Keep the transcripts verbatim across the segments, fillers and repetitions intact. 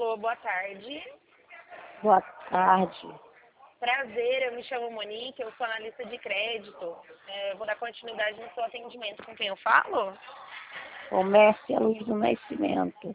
Alô, boa tarde. Boa tarde. Prazer, eu me chamo Monique, eu sou analista de crédito. É, eu vou dar continuidade no seu atendimento. Com quem eu falo? Comércio Luiz do Nascimento.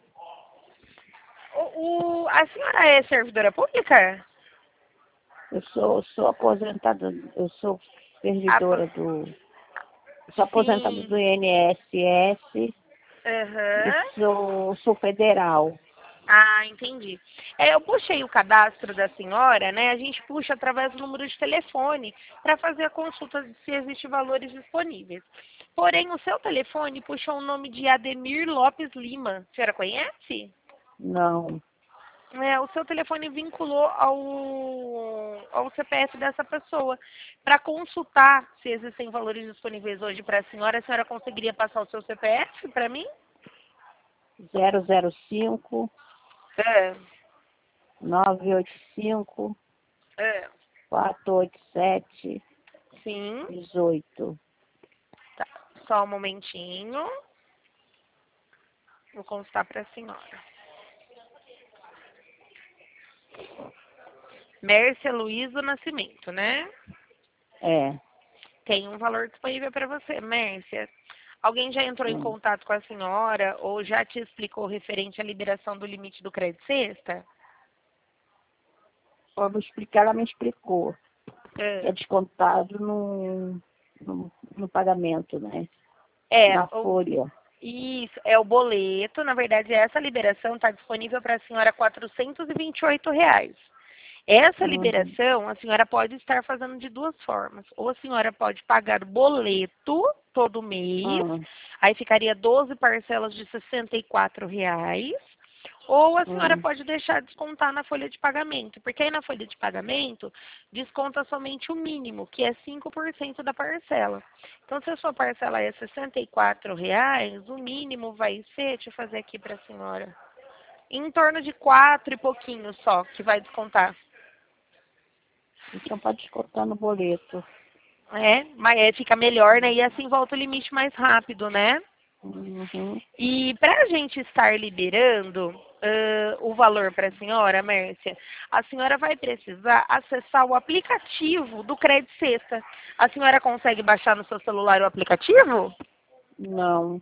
O, o- a senhora é servidora pública? Eu sou, sou aposentada, eu sou Apo- servidora do. Sou aposentada Sim. do I N S S e Aham. sou, sou federal. Ah, entendi. É, eu puxei o cadastro da senhora, né? A gente puxa através do número de telefone para fazer a consulta de se existem valores disponíveis. Porém, o seu telefone puxou o nome de Ademir Lopes Lima. A senhora conhece? Não. É, o seu telefone vinculou ao, ao C P F dessa pessoa. Para consultar se existem valores disponíveis hoje para a senhora, a senhora conseguiria passar o seu C P F para mim? zero zero cinco, É, nove oito cinco, é. quatro oito sete, Sim. dezoito. Tá. Só um momentinho. Vou consultar para a senhora. Mércia Luiz do Nascimento, né? É. Tem um valor disponível para você, Mércia. Alguém já entrou em Hum. contato com a senhora ou já te explicou referente à liberação do limite do crédito sexta? Só vou explicar, ela me explicou. É É, descontado no, no, no pagamento, né? é, Na o, folha. isso, é o boleto. Na verdade, essa liberação está disponível para a senhora quatrocentos e vinte e oito reais. Essa Uhum. liberação a senhora pode estar fazendo de duas formas. Ou a senhora pode pagar o boleto todo mês, Uhum. aí ficaria doze parcelas de sessenta e quatro reais. Ou a senhora Uhum. pode deixar descontar na folha de pagamento, porque aí na folha de pagamento desconta somente o mínimo, que é cinco por cento da parcela. Então, se a sua parcela é sessenta e quatro reais, o mínimo vai ser, deixa eu fazer aqui para a senhora, em torno de quatro e pouquinho só que vai descontar. Então pode descontar no boleto. É, mas é, fica melhor, né? E assim volta o limite mais rápido, né? Uhum. E para a gente estar liberando ãh, o valor para a senhora, Mércia, a senhora vai precisar acessar o aplicativo do Crédito Sexta. A senhora consegue baixar no seu celular o aplicativo? Não,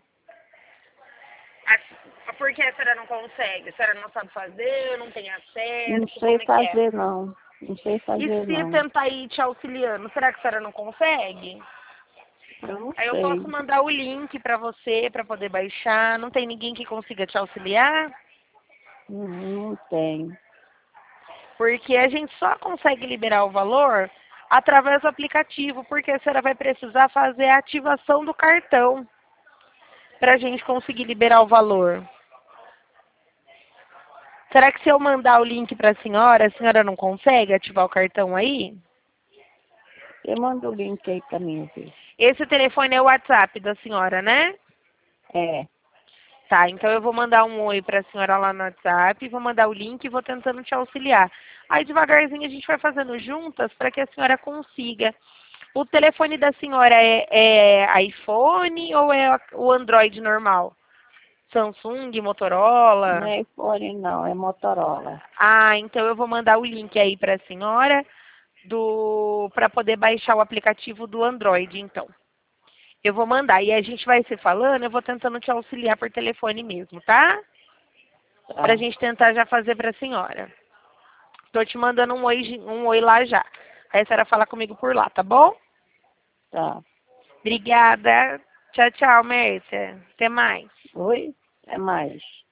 A- Por que a senhora não consegue? A senhora não sabe fazer, não tem não acesso, sei como é que é? fazer não. Não sei E fazer se não. tentar ir te auxiliando, será que a senhora não consegue? Eu não Aí eu posso sei. mandar o link para você, para poder baixar. Não tem ninguém que consiga te auxiliar? Não, não tem. Porque a gente só consegue liberar o valor através do aplicativo, porque a senhora vai precisar fazer a ativação do cartão para a gente conseguir liberar o valor. Será que se eu mandar o link para a senhora, a senhora não consegue ativar o cartão aí? Você manda o link aí pra mim ver. Esse telefone é o WhatsApp da senhora, né? É, Tá, então eu vou mandar um oi para a senhora lá no WhatsApp, vou mandar o link e vou tentando te auxiliar. Aí devagarzinho a gente vai fazendo juntas para que a senhora consiga. O telefone da senhora é, é iPhone ou é o Android normal? Samsung, não Motorola? é iPhone não, é Motorola. Ah, então eu vou mandar o link aí para a senhora do para poder baixar o aplicativo do Android, então. Eu vou mandar e a gente vai se falando, eu vou tentando te auxiliar por telefone mesmo, tá? Para a Tá, gente tentar já fazer para a senhora. Tô te mandando um oi, um oi lá já. Aí a senhora fala comigo por lá, tá bom? tá. Obrigada. Tchau, tchau, Mércia. Até mais. Oi? Até mais.